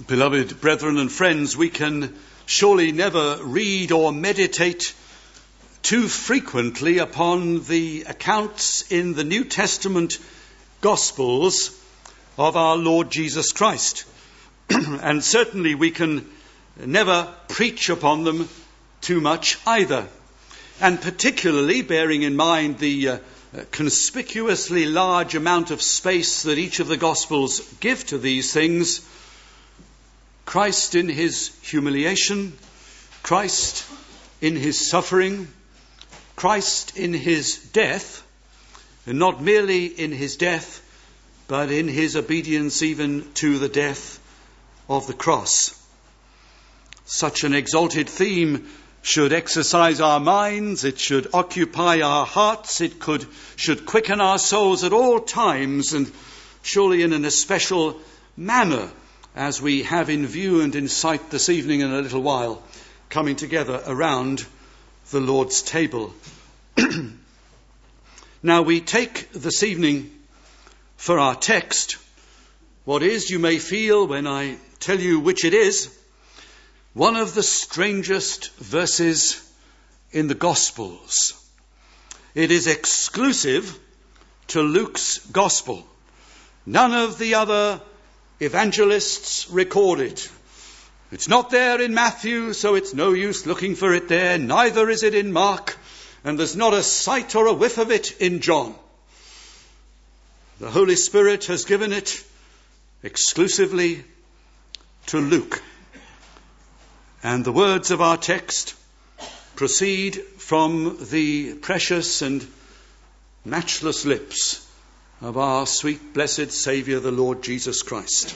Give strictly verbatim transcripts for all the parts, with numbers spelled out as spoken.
Beloved brethren and friends, we can surely never read or meditate too frequently upon the accounts in the New Testament Gospels of our Lord Jesus Christ. And certainly we can never preach upon them too much either. And particularly bearing in mind the uh, conspicuously large amount of space that each of the Gospels give to these things, Christ in his humiliation, Christ in his suffering, Christ in his death, and not merely in his death, but in his obedience even to the death of the cross. Such an exalted theme should exercise our minds, it should occupy our hearts, it could should quicken our souls at all times, and surely in an especial manner, as we have in view and in sight this evening in a little while, coming together around the Lord's table. Now we take this evening for our text what is, you may feel when I tell you which it is, one of the strangest verses in the Gospels. It is exclusive to Luke's Gospel. None of the other evangelists record it. It's not there in Matthew, so it's no use looking for it there. Neither is it in Mark, and there's not a sight or a whiff of it in John. The Holy Spirit has given it exclusively to Luke. And the words of our text proceed from the precious and matchless lips of our sweet, blessed Saviour, the Lord Jesus Christ.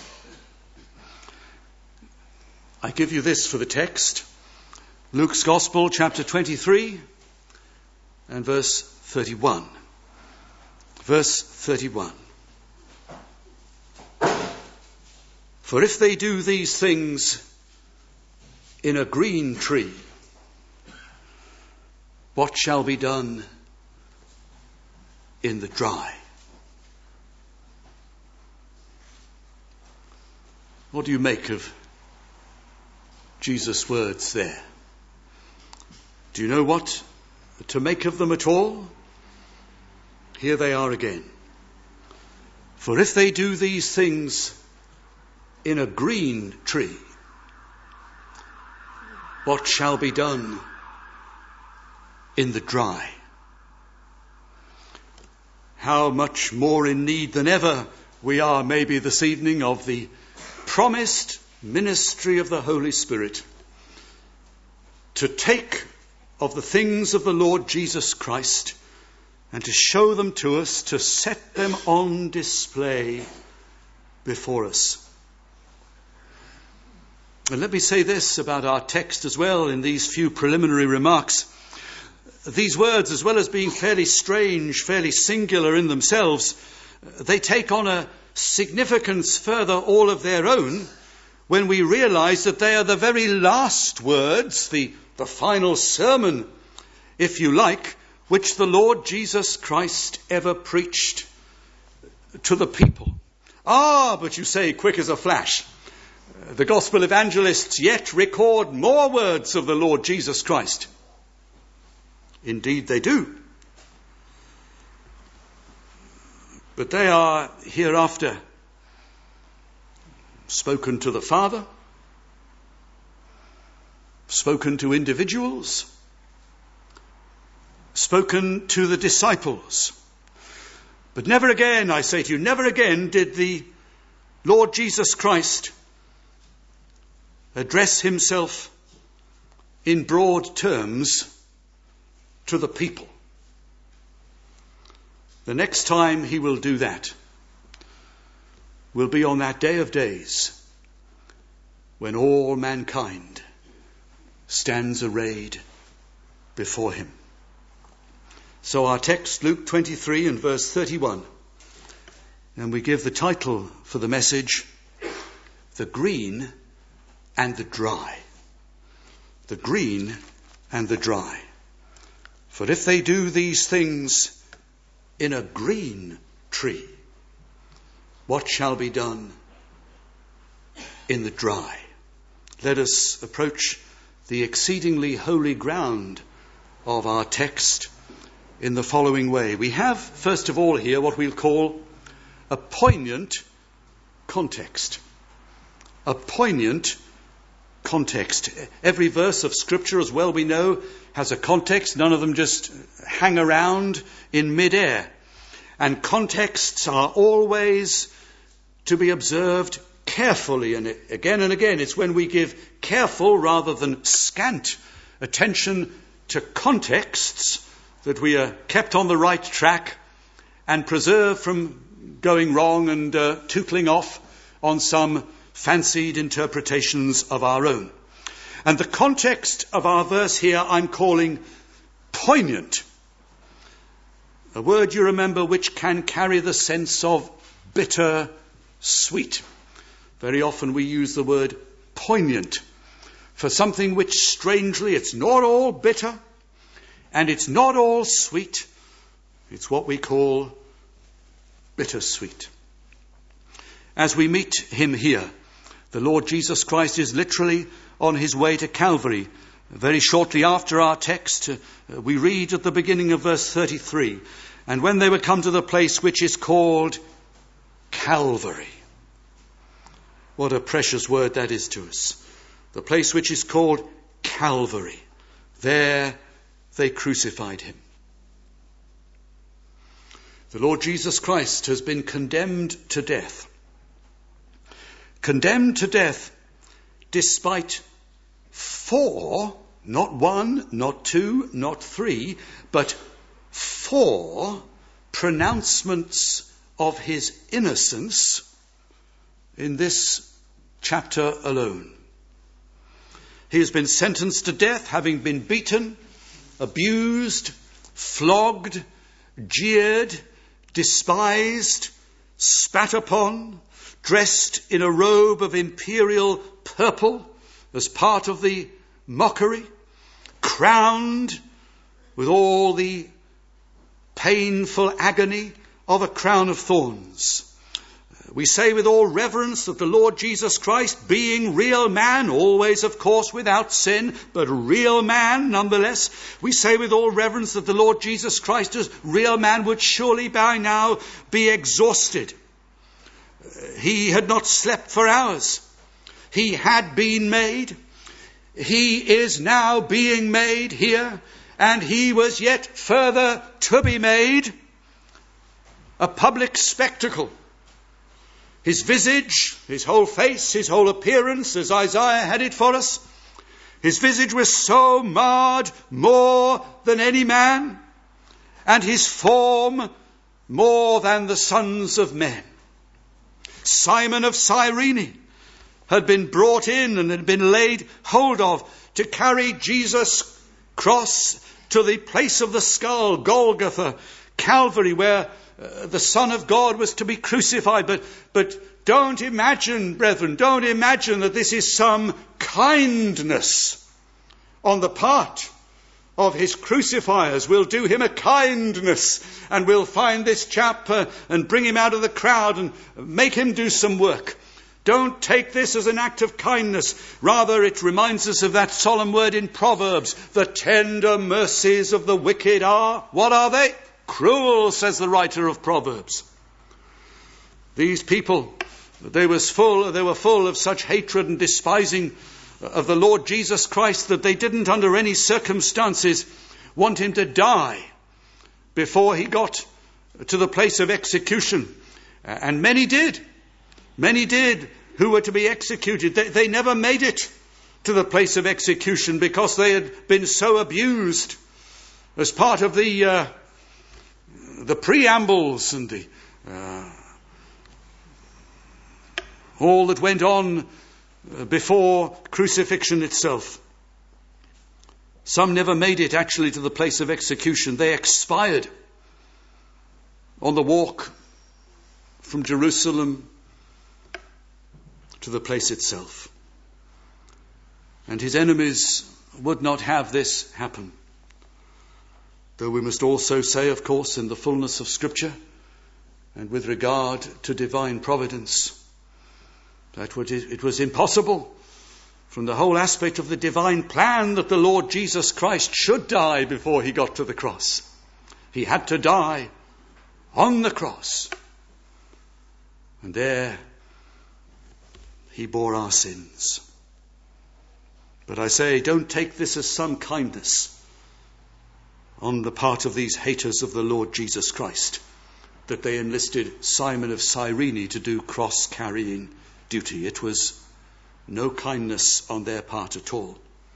I give you this for the text. Luke's Gospel, chapter twenty-three, and verse thirty-one. Verse thirty-one. For if they do these things in a green tree, what shall be done in the dry? What do you make of Jesus' words there? Do you know what to make of them at all? Here they are again. For if they do these things in a green tree, what shall be done in the dry? How much more in need than ever we are maybe this evening of the promised ministry of the Holy Spirit to take of the things of the Lord Jesus Christ and to show them to us, to set them on display before us. And let me say this about our text as well in these few preliminary remarks. These words, as well as being fairly strange, fairly singular in themselves, they take on a significance further all of their own when we realize that they are the very last words, the, the final sermon, if you like, which the Lord Jesus Christ ever preached to the people. Ah, but you say, quick as a flash, the gospel evangelists yet record more words of the Lord Jesus Christ. Indeed they do. But they are hereafter spoken to the Father, spoken to individuals, spoken to the disciples. But never again, I say to you, never again did the Lord Jesus Christ address himself in broad terms to the people. The next time he will do that will be on that day of days when all mankind stands arrayed before him. So our text, Luke twenty-three and verse thirty-one, and we give the title for the message, The Green and the Dry. The green and the dry. For if they do these things in a green tree, what shall be done in the dry. Let us approach the exceedingly holy ground of our text in the following way. We have, first of all, here what we'll call a poignant context. A poignant context. Every verse of Scripture, as well we know, has a context. None of them just hang around in mid-air. And contexts are always to be observed carefully. And again and again, it's when we give careful rather than scant attention to contexts that we are kept on the right track and preserved from going wrong and uh, tootling off on some fancied interpretations of our own. And the context of our verse here I'm calling poignant. A word, you remember, which can carry the sense of bitter sweet. Very often we use the word poignant for something which strangely, it's not all bitter and it's not all sweet. It's what we call bittersweet. As we meet him here, the Lord Jesus Christ is literally on his way to Calvary. Very shortly after our text, uh, we read at the beginning of verse thirty-three, and when they were come to the place which is called Calvary. What a precious word that is to us. The place which is called Calvary. There they crucified him. The Lord Jesus Christ has been condemned to death. Condemned to death despite four, not one, not two, not three, but four pronouncements of his innocence in this chapter alone. He has been sentenced to death, having been beaten, abused, flogged, jeered, despised, spat upon, dressed in a robe of imperial purple as part of the mockery, crowned with all the painful agony of a crown of thorns. We say with all reverence that the Lord Jesus Christ, being real man, always of course without sin, but real man nonetheless, we say with all reverence that the Lord Jesus Christ as real man would surely by now be exhausted. He had not slept for hours. He had been made. He is now being made here, and he was yet further to be made a public spectacle. His visage, his whole face, his whole appearance, as Isaiah had it for us, his visage was so marred more than any man, and his form more than the sons of men. Simon of Cyrene had been brought in and had been laid hold of to carry Jesus' cross to the place of the skull, Golgotha, Calvary, where uh, the Son of God was to be crucified. But, but don't imagine, brethren, don't imagine that this is some kindness on the part of his crucifiers. We'll do him a kindness and we'll find this chap uh, and bring him out of the crowd and make him do some work. Don't take this as an act of kindness. Rather, it reminds us of that solemn word in Proverbs. The tender mercies of the wicked are, what are they? Cruel, says the writer of Proverbs. These people, they was full, they were full of such hatred and despising of the Lord Jesus Christ that they didn't under any circumstances want him to die before he got to the place of execution. And many did. Many did who were to be executed. They, they never made it to the place of execution because they had been so abused as part of the uh, the preambles and the uh, all that went on before crucifixion itself. Some never made it actually to the place of execution. They expired on the walk from Jerusalem to the place itself. And his enemies would not have this happen. Though we must also say, of course, in the fullness of Scripture and with regard to divine providence, That it was impossible from the whole aspect of the divine plan that the Lord Jesus Christ should die before he got to the cross. He had to die on the cross. And there he bore our sins. But I say, don't take this as some kindness on the part of these haters of the Lord Jesus Christ, that they enlisted Simon of Cyrene to do cross-carrying duty. It was no kindness on their part at all.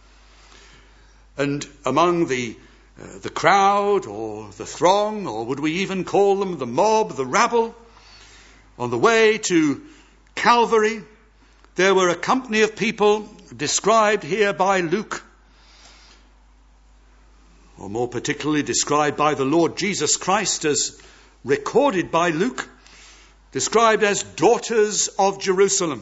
And among the uh, the crowd, or the throng, or would we even call them the mob, the rabble, on the way to Calvary, there were a company of people described here by Luke, or more particularly described by the Lord Jesus Christ as recorded by Luke, described as daughters of Jerusalem.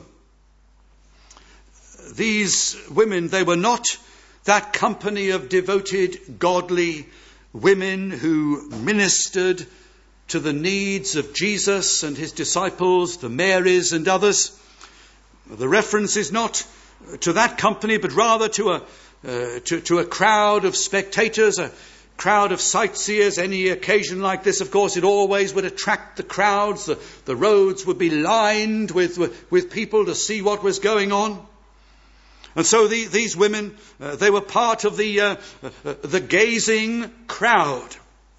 These women, they were not that company of devoted, godly women who ministered to the needs of Jesus and his disciples, the Marys and others. The reference is not to that company, but rather to a uh, to, to a crowd of spectators, a crowd of sightseers. Any occasion like this, of course, it always would attract the crowds. The, the roads would be lined with, with, with people to see what was going on. And so the, these women, uh, they were part of the, uh, uh, the gazing crowd,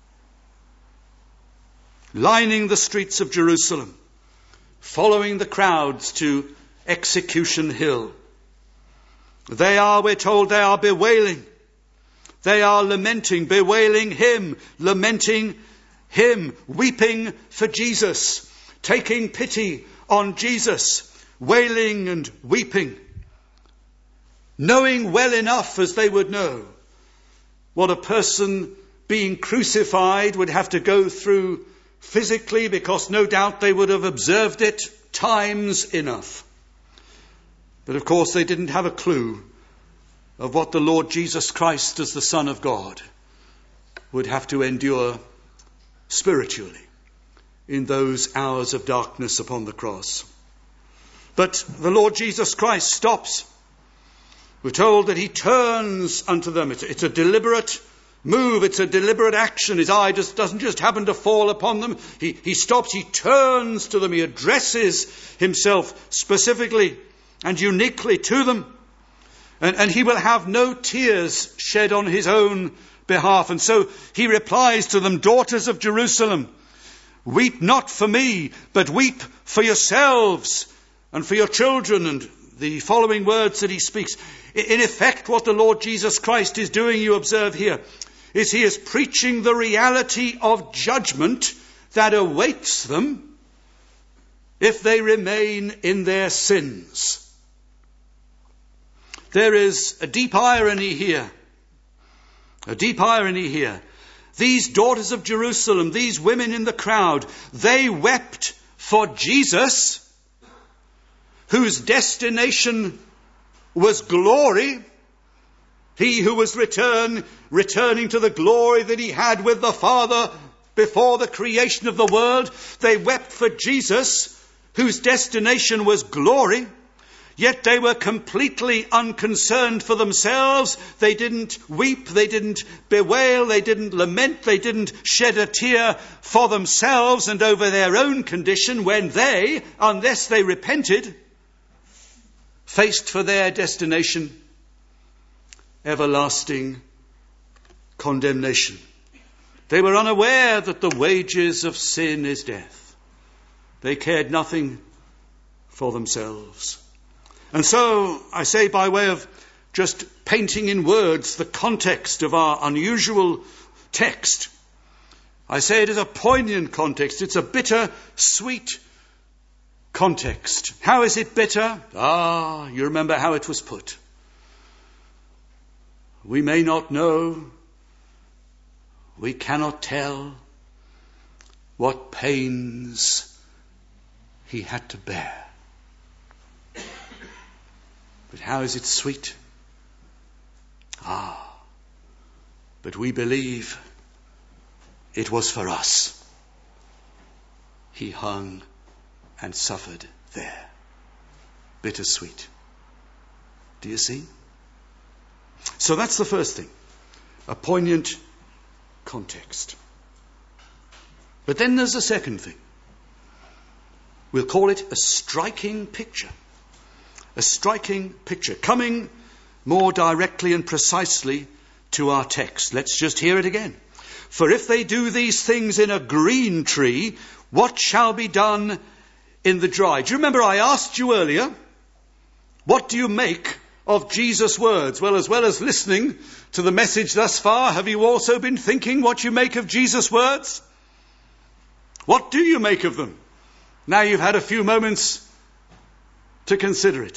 lining the streets of Jerusalem, following the crowds to Execution Hill. They are, we're told, they are bewailing. They are lamenting, bewailing him, lamenting him, weeping for Jesus, taking pity on Jesus, wailing and weeping, knowing well enough, as they would know, what a person being crucified would have to go through physically, because no doubt they would have observed it times enough. But of course they didn't have a clue of what the Lord Jesus Christ, as the Son of God, would have to endure spiritually in those hours of darkness upon the cross. But the Lord Jesus Christ stops. We're told that he turns unto them. It's, it's a deliberate move. It's a deliberate action. His eye just doesn't just happen to fall upon them. He, he stops. He turns to them. He addresses himself specifically and uniquely to them. And, and he will have no tears shed on his own behalf. And so he replies to them, daughters of Jerusalem, weep not for me, but weep for yourselves and for your children. And the following words that he speaks. In effect, what the Lord Jesus Christ is doing, you observe here, is he is preaching the reality of judgment that awaits them if they remain in their sins. There is a deep irony here. A deep irony here. These daughters of Jerusalem, these women in the crowd, they wept for Jesus, whose destination was glory. He who was return, returning to the glory that he had with the Father before the creation of the world. They wept for Jesus, whose destination was glory. Yet they were completely unconcerned for themselves. They didn't weep, they didn't bewail, they didn't lament, they didn't shed a tear for themselves and over their own condition when they, unless they repented, faced for their destination everlasting condemnation. They were unaware that the wages of sin is death. They cared nothing for themselves. And so, I say by way of just painting in words the context of our unusual text, I say it is a poignant context. It's a bitter, sweet context. How is it bitter? Ah, you remember how it was put. We may not know, we cannot tell what pains he had to bear. But how is it sweet? Ah, but we believe it was for us. He hung and suffered there. bittersweet. Do you see? So that's the first thing, a poignant context. But then there's a second thing. We'll call it a striking picture. A striking picture, coming more directly and precisely to our text. Let's just hear it again. For if they do these things in a green tree, what shall be done in the dry? Do you remember I asked you earlier, what do you make of Jesus' words? Well, as well as listening to the message thus far, have you also been thinking what you make of Jesus' words? What do you make of them? Now you've had a few moments to consider it.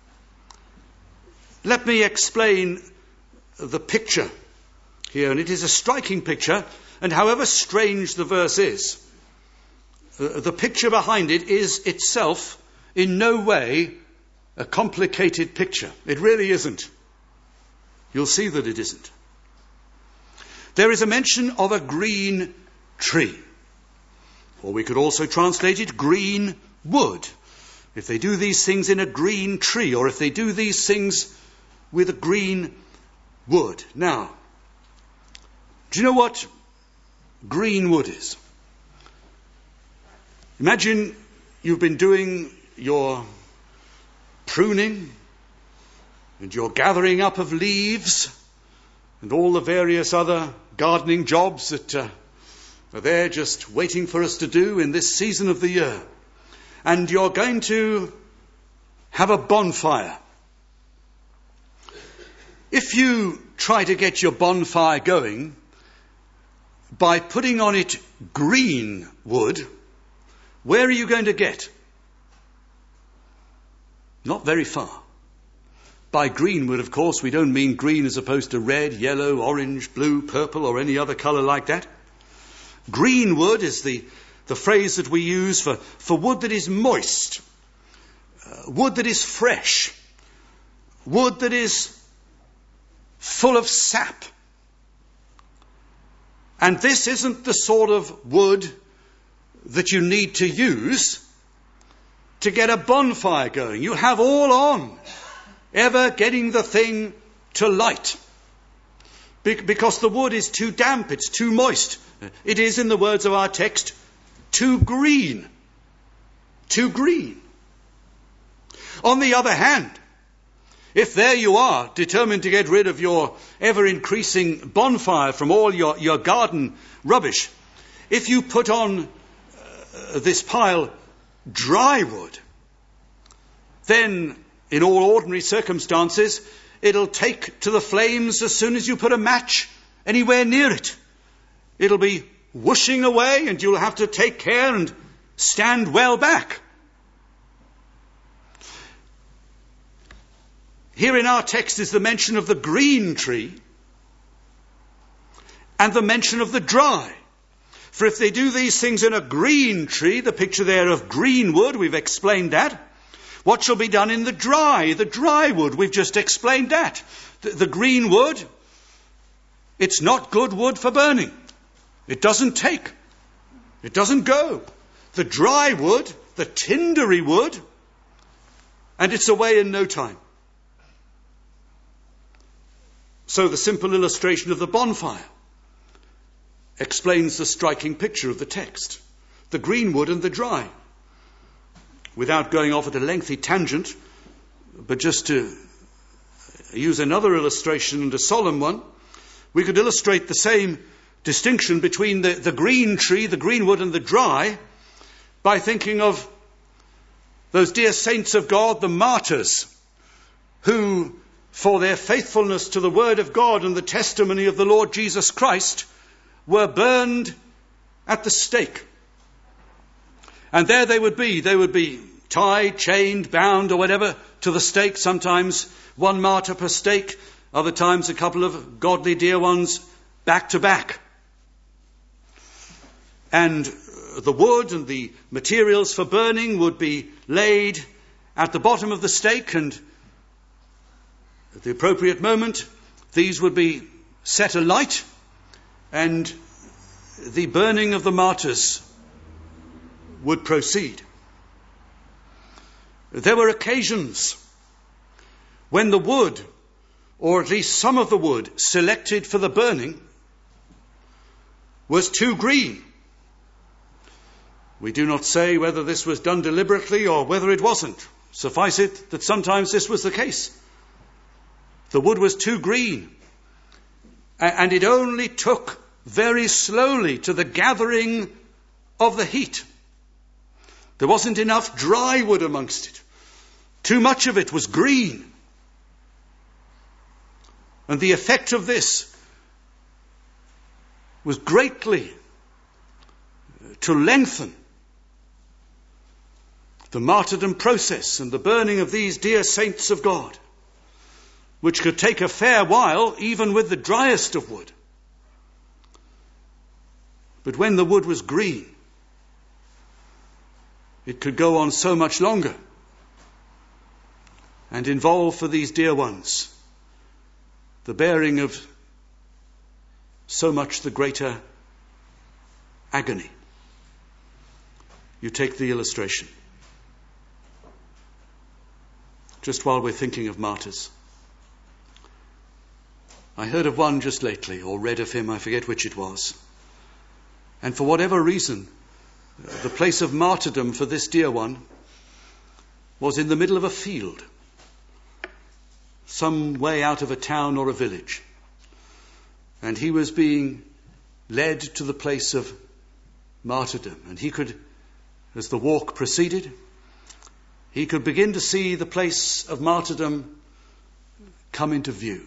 Let me explain the picture here, and it is a striking picture, and however strange the verse is, uh, the picture behind it is itself in no way a complicated picture. It really isn't. You'll see that it isn't. There is a mention of a green tree, or we could also translate it green wood. If they do these things in a green tree, or if they do these things with a green wood. Now, do you know what green wood is? Imagine you've been doing your pruning and your gathering up of leaves and all the various other gardening jobs that uh, are there just waiting for us to do in this season of the year. And you're going to have a bonfire. If you try to get your bonfire going by putting on it green wood, where are you going to get? Not very far. By green wood, of course, we don't mean green as opposed to red, yellow, orange, blue, purple, or any other colour like that. Green wood is the, the phrase that we use for, for wood that is moist, uh, wood that is fresh, wood that is full of sap. And this isn't the sort of wood that you need to use to get a bonfire going. You have all on, ever getting the thing to light. Be- because the wood is too damp, it's too moist. It is, in the words of our text, too green. Too green. On the other hand, if there you are, determined to get rid of your ever-increasing bonfire from all your, your garden rubbish, if you put on uh, this pile dry wood, then in all ordinary circumstances, it'll take to the flames as soon as you put a match anywhere near it. It'll be whooshing away and you'll have to take care and stand well back. Here in our text is the mention of the green tree and the mention of the dry. For if they do these things in a green tree, the picture there of green wood, we've explained that. What shall be done in the dry? The dry wood, we've just explained that. The, the green wood, it's not good wood for burning. It doesn't take. It doesn't go. The dry wood, the tindery wood, and it's away in no time. So the simple illustration of the bonfire explains the striking picture of the text. The green wood and the dry. Without going off at a lengthy tangent, but just to use another illustration and a solemn one, we could illustrate the same distinction between the, the green tree, the green wood and the dry by thinking of those dear saints of God, the martyrs, who, for their faithfulness to the word of God and the testimony of the Lord Jesus Christ, were burned at the stake. And there they would be. They would be tied, chained, bound, or whatever, to the stake. Sometimes one martyr per stake. Other times a couple of godly dear ones back to back. And the wood and the materials for burning would be laid at the bottom of the stake, and at the appropriate moment, these would be set alight, and the burning of the martyrs would proceed. There were occasions when the wood, or at least some of the wood selected for the burning, was too green. We do not say whether this was done deliberately or whether it wasn't. Suffice it that sometimes this was the case. The wood was too green, and it only took very slowly to the gathering of the heat. There wasn't enough dry wood amongst it. Too much of it was green. And the effect of this was greatly to lengthen the martyrdom process and the burning of these dear saints of God, which could take a fair while even with the driest of wood. But when the wood was green, it could go on so much longer and involve for these dear ones the bearing of so much the greater agony. You take the illustration. Just while we're thinking of martyrs, I heard of one just lately, or read of him, I forget which it was. And for whatever reason, the place of martyrdom for this dear one was in the middle of a field, some way out of a town or a village. And he was being led to the place of martyrdom. And he could, as the walk proceeded, he could begin to see the place of martyrdom come into view.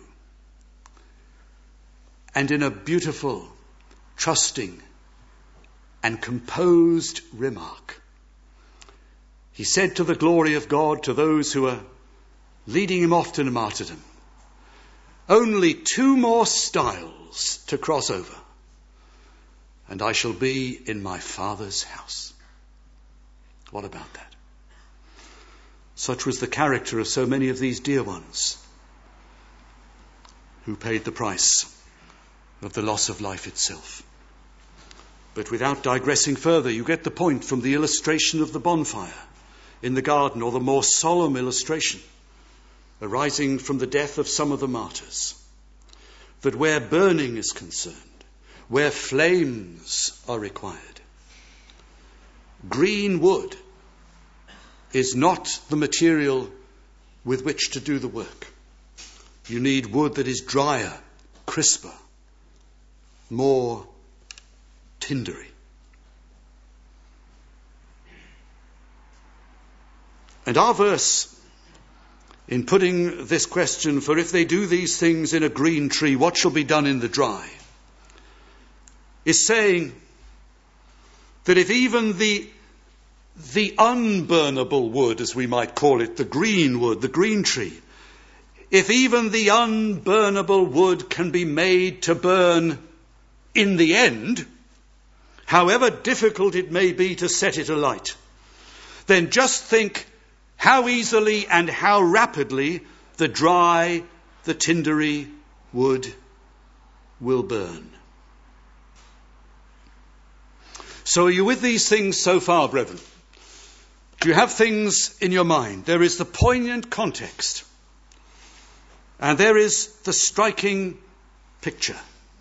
And in a beautiful, trusting, and composed remark, he said to the glory of God to those who are leading him off to martyrdom, "Only two more stiles to cross over, and I shall be in my Father's house." What about that? Such was the character of so many of these dear ones who paid the price of the loss of life itself. But without digressing further, you get the point from the illustration of the bonfire in the garden, or the more solemn illustration arising from the death of some of the martyrs, that where burning is concerned, where flames are required, green wood is not the material with which to do the work. You need wood that is drier, crisper, more tindery. And our verse, in putting this question, "For if they do these things in a green tree, what shall be done in the dry?" is saying that if even the the unburnable wood, as we might call it, the green wood, the green tree, if even the unburnable wood can be made to burn in the end, however difficult it may be to set it alight, then just think how easily and how rapidly the dry, the tindery wood will burn. So are you with these things so far, brethren? Do you have things in your mind? There is the poignant context, and there is the striking picture.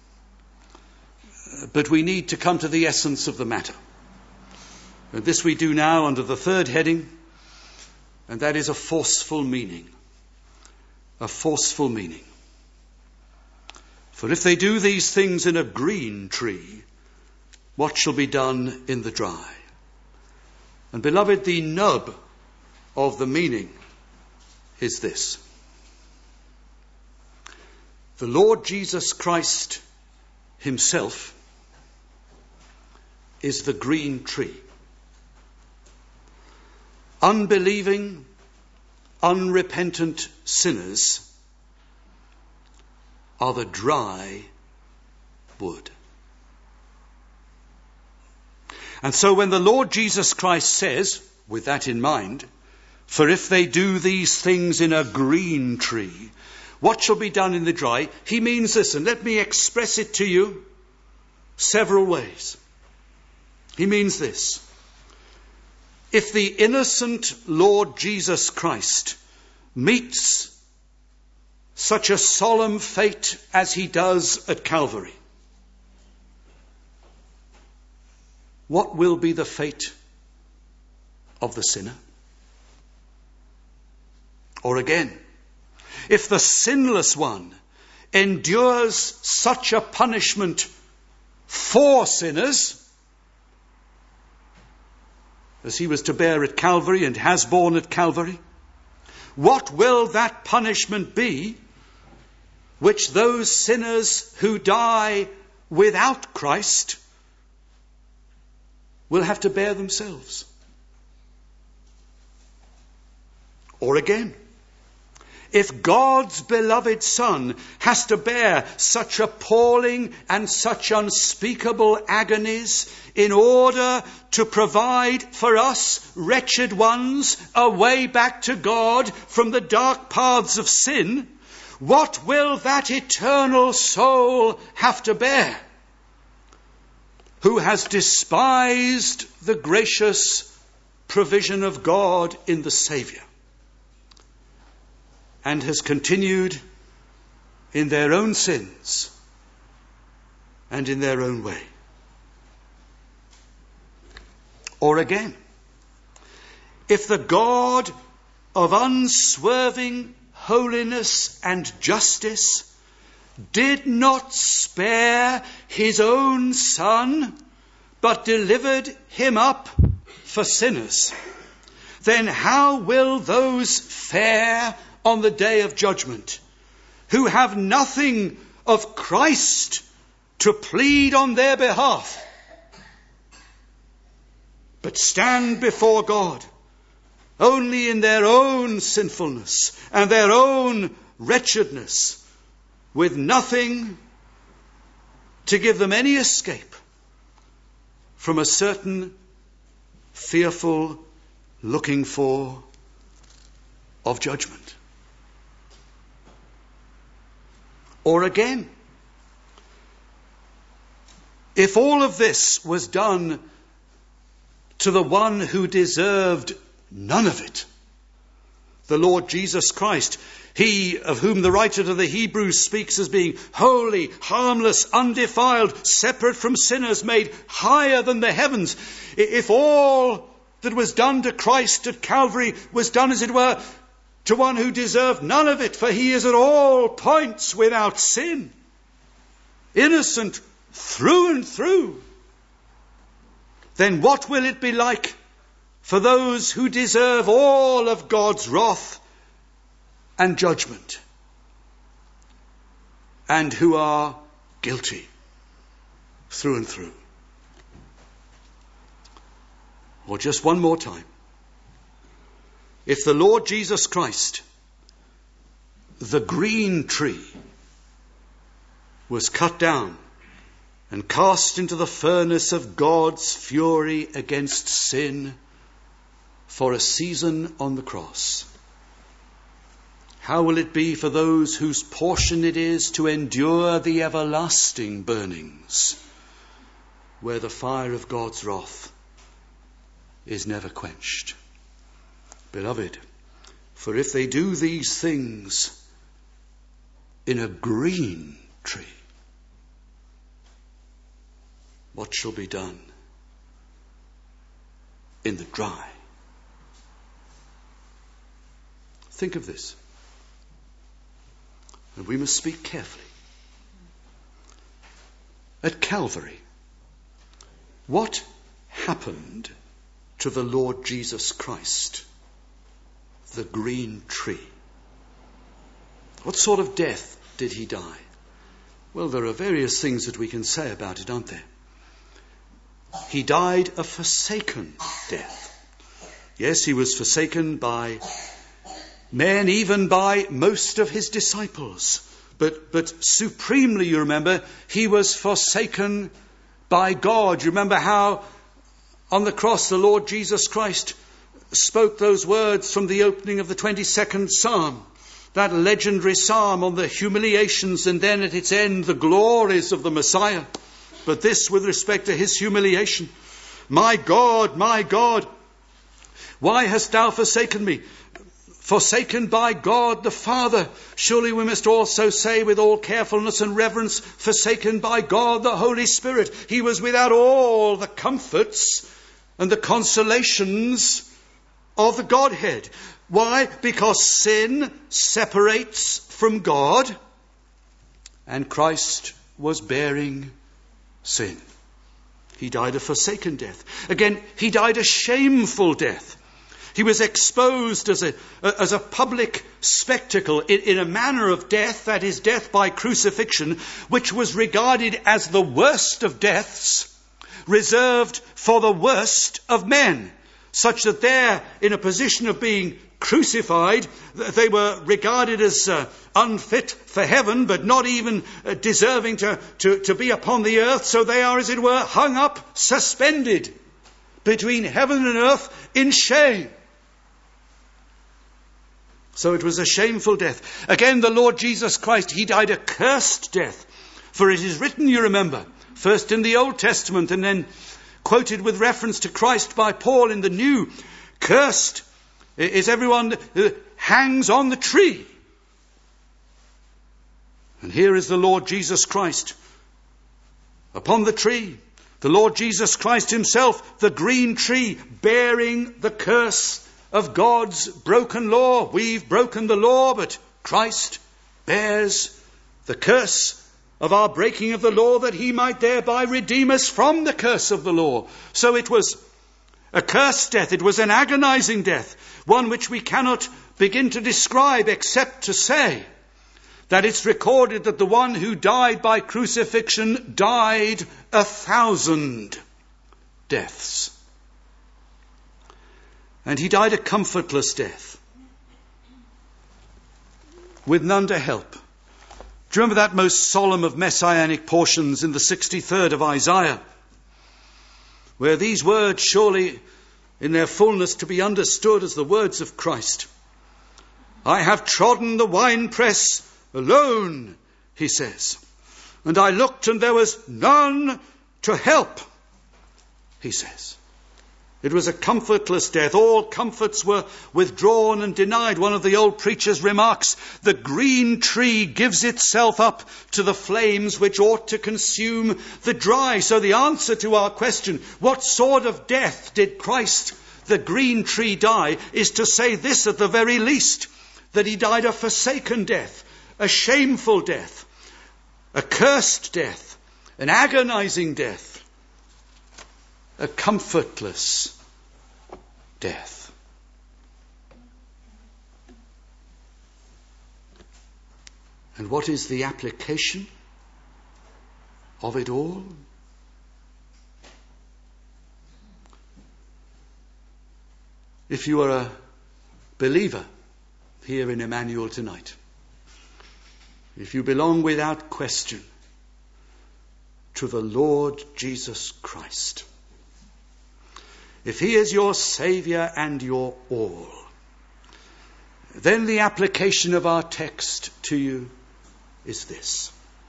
But we need to come to the essence of the matter. And this we do now under the third heading, and that is a forceful meaning. A forceful meaning. For if they do these things in a green tree, what shall be done in the dry? And beloved, the nub of the meaning is this. The Lord Jesus Christ himself is the green tree. Unbelieving, unrepentant sinners are the dry wood. And so when the Lord Jesus Christ says, with that in mind, "For if they do these things in a green tree, what shall be done in the dry?" he means this, and let me express it to you several ways. He means this. if the innocent Lord Jesus Christ meets such a solemn fate as he does at Calvary, what will be the fate of the sinner? Or again, if the sinless one endures such a punishment for sinners, as he was to bear at Calvary and has borne at Calvary, what will that punishment be which those sinners who die without Christ will have to bear themselves? Or again, if God's beloved Son has to bear such appalling and such unspeakable agonies in order to provide for us wretched ones a way back to God from the dark paths of sin, what will that eternal soul have to bear who has despised the gracious provision of God in the Saviour and has continued in their own sins and in their own way? Or again, if the God of unswerving holiness and justice did not spare his own Son, but delivered him up for sinners, then how will those fare on the day of judgment who have nothing of Christ to plead on their behalf, but stand before God only in their own sinfulness and their own wretchedness, with nothing to give them any escape from a certain fearful looking for of judgment? Or again, if all of this was done to the one who deserved none of it, the Lord Jesus Christ, he of whom the writer to the Hebrews speaks as being holy, harmless, undefiled, separate from sinners, made higher than the heavens, if all that was done to Christ at Calvary was done, as it were, to one who deserved none of it, for he is at all points without sin, innocent through and through, then what will it be like for those who deserve all of God's wrath and judgment, and who are guilty through and through? Or just one more time, if the Lord Jesus Christ, the green tree, was cut down and cast into the furnace of God's fury against sin for a season on the cross, how will it be for those whose portion it is to endure the everlasting burnings, where the fire of God's wrath is never quenched? Beloved, for if they do these things in a green tree, what shall be done in the dry? Think of this. And we must speak carefully. At Calvary, what happened to the Lord Jesus Christ, the green tree? What sort of death did he die? Well, there are various things that we can say about it, aren't there? He died a forsaken death. Yes, he was forsaken by men, even by most of his disciples. But, but supremely, you remember, he was forsaken by God. You remember how on the cross the Lord Jesus Christ spoke those words from the opening of the twenty-second Psalm, that legendary psalm on the humiliations and then at its end the glories of the Messiah. But this with respect to his humiliation: my God, my God, Why hast thou forsaken me? Forsaken by God the Father. Surely we must also say with all carefulness and reverence, forsaken by God the Holy Spirit. He was without all the comforts and the consolations of the Godhead. Why? Because sin separates from God, and Christ was bearing sin. He died a forsaken death. Again, he died a shameful death. He was exposed as a, as a public spectacle in, in a manner of death, that is, death by crucifixion, which was regarded as the worst of deaths, reserved for the worst of men, such that there, in a position of being crucified, they were regarded as uh, unfit for heaven, but not even uh, deserving to, to, to be upon the earth. So they are, as it were, hung up, suspended between heaven and earth in shame. So it was a shameful death. Again, the Lord Jesus Christ, he died a cursed death. For it is written, you remember, first in the Old Testament and then quoted with reference to Christ by Paul in the New, cursed is everyone who hangs on the tree. And here is the Lord Jesus Christ upon the tree. The Lord Jesus Christ himself, the green tree, bearing the curse of God's broken law. We've broken the law, but Christ bears the curse of our breaking of the law, that he might thereby redeem us from the curse of the law. So it was a cursed death. It was an agonizing death, one which we cannot begin to describe except to say that it's recorded that the one who died by crucifixion died a thousand deaths. And he died a comfortless death, with none to help. Do you remember that most solemn of messianic portions in the sixty-third of Isaiah, where these words, surely in their fullness to be understood as the words of Christ, I have trodden the winepress alone, he says, and I looked and there was none to help, he says. It was a comfortless death. All comforts were withdrawn and denied. One of the old preachers remarks, the green tree gives itself up to the flames which ought to consume the dry. So the answer to our question, what sort of death did Christ, the green tree, die, is to say this at the very least, that he died a forsaken death, a shameful death, a cursed death, an agonizing death, a comfortless death. And what is the application of it all? If you are a believer here in Emmanuel tonight, if you belong without question to the Lord Jesus Christ, if he is your Saviour and your all, then the application of our text to you is this.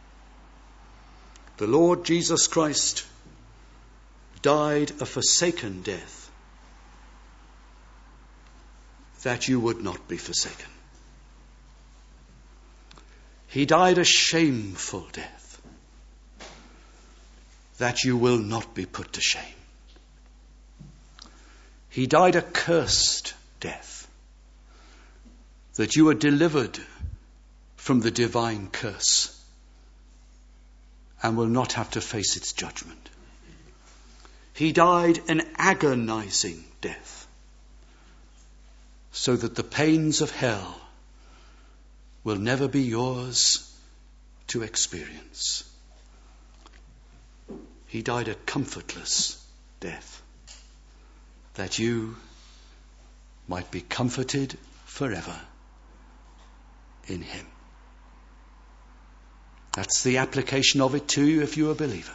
The Lord Jesus Christ died a forsaken death, that you would not be forsaken. He died a shameful death, that you will not be put to shame. He died a cursed death, that you are delivered from the divine curse and will not have to face its judgment. He died an agonizing death, so that the pains of hell will never be yours to experience. He died a comfortless death, that you might be comforted forever in him. That's the application of it to you if you're a believer.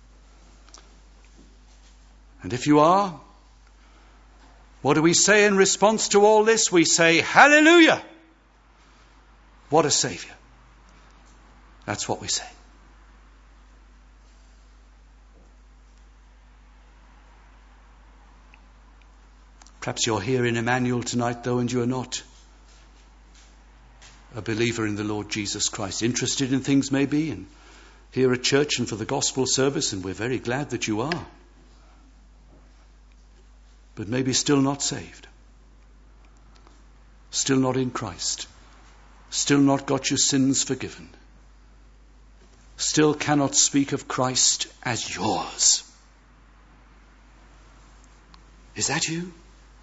And if you are, what do we say in response to all this? We say, hallelujah! What a Saviour. That's what we say. Perhaps you're here in Emmanuel tonight, though, and you are not a believer in the Lord Jesus Christ. Interested in things maybe, and here at church and for the gospel service, and we're very glad that you are. But maybe still not saved. Still not in Christ. Still not got your sins forgiven. Still cannot speak of Christ as yours. Is that you?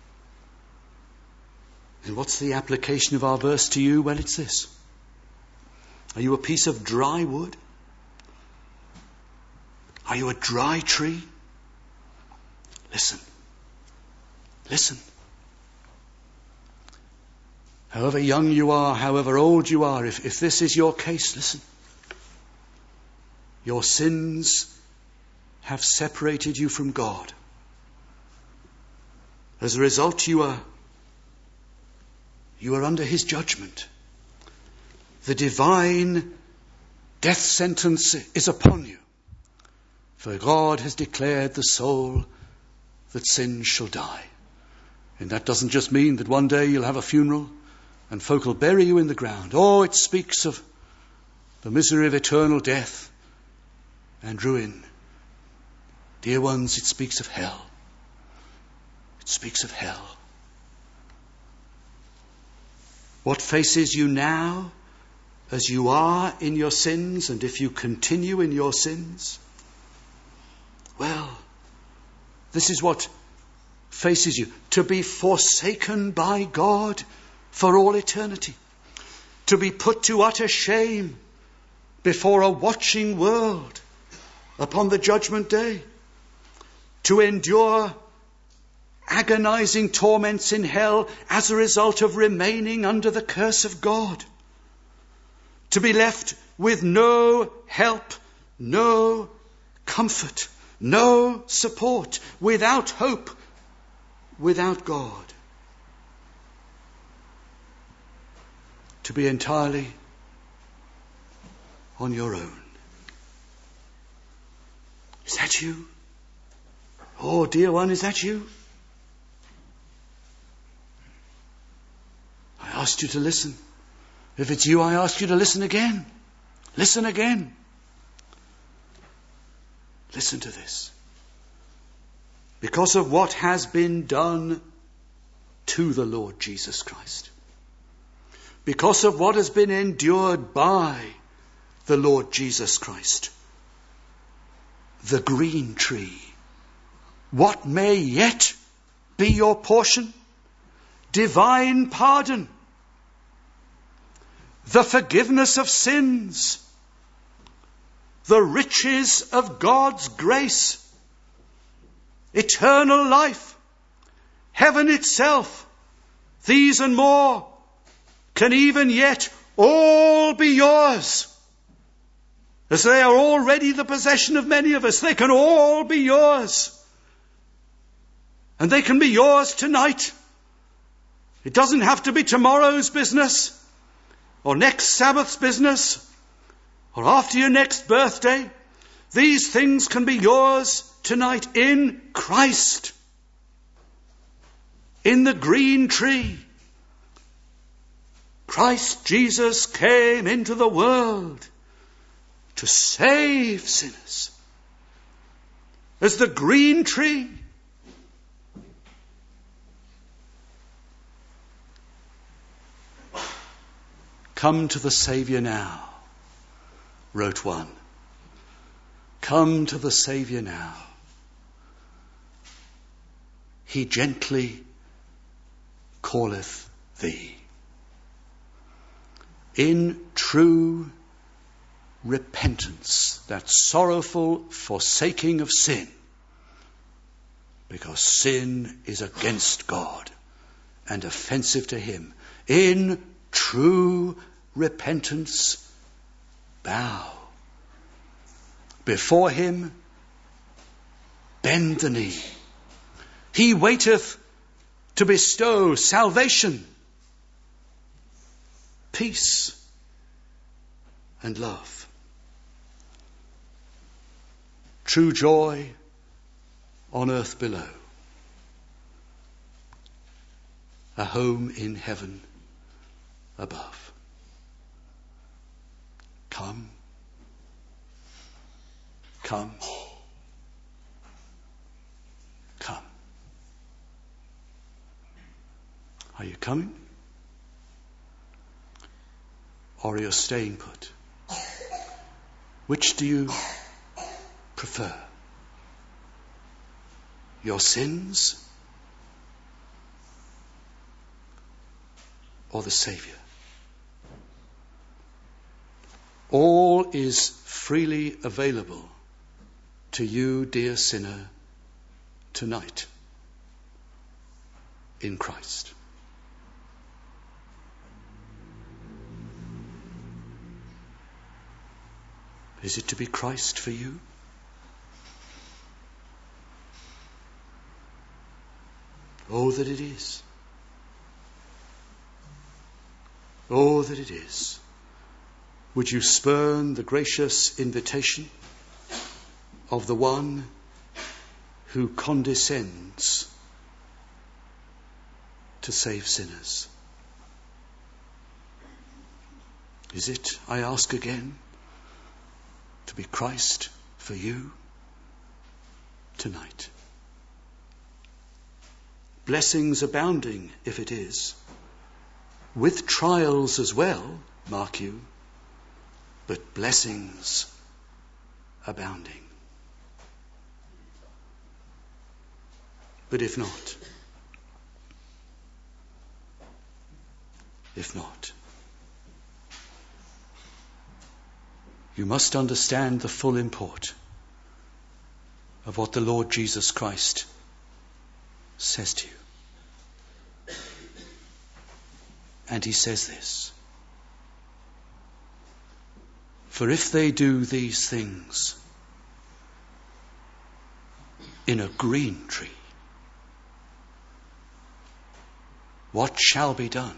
And what's the application of our verse to you? Well, it's this. Are you a piece of dry wood? Are you a dry tree? Listen. Listen. However young you are, however old you are, if, if this is your case, listen. Your sins have separated you from God. As a result, you are You are under his judgment. The divine death sentence is upon you. For God has declared the soul that sins shall die. And that doesn't just mean that one day you'll have a funeral and folk will bury you in the ground. Oh, it speaks of the misery of eternal death and ruin. Dear ones, it speaks of hell. It speaks of hell. What faces you now as you are in your sins, and if you continue in your sins, well, this is what faces you. To be forsaken by God for all eternity. To be put to utter shame before a watching world upon the judgment day. To endure agonizing torments in hell as a result of remaining under the curse of God. To be left with no help, no comfort, no support, without hope, without God. To be entirely on your own. Is that you? Oh, dear one, is that you? I asked you to listen. If it's you, I ask you to listen again. Listen again. Listen to this. Because of what has been done to the Lord Jesus Christ. Because of what has been endured by the Lord Jesus Christ. The green tree. What may yet be your portion? Divine pardon. The forgiveness of sins. The riches of God's grace. Eternal life. Heaven itself. These and more can even yet all be yours. As they are already the possession of many of us, they can all be yours. And they can be yours tonight. It doesn't have to be tomorrow's business, or next Sabbath's business, or after your next birthday. These things can be yours tonight in Christ. In the green tree. Christ Jesus came into the world to save sinners. As the green tree. Come to the Saviour now, wrote one. Come to the Saviour now. He gently calleth thee. In true repentance, that sorrowful forsaking of sin, because sin is against God and offensive to him. In true repentance, bow before him, bend the knee. He waiteth to bestow salvation, peace, and love. True joy on earth below. a home in heaven above. Come, come, come. Are you coming? Or are you staying put? Which do you prefer? Your sins or the Saviour? All is freely available to you, dear sinner, tonight in Christ. Is it to be Christ for you? Oh, that it is. Oh, that it is. Would you spurn the gracious invitation of the one who condescends to save sinners? Is it, I ask again, to be Christ for you tonight? Blessings abounding, if it is, with trials as well, mark you, but blessings abounding. But if not, if not, you must understand the full import of what the Lord Jesus Christ says to you. And he says this: for if they do these things in a green tree, what shall be done?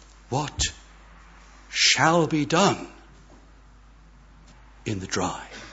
What shall be done in the dry?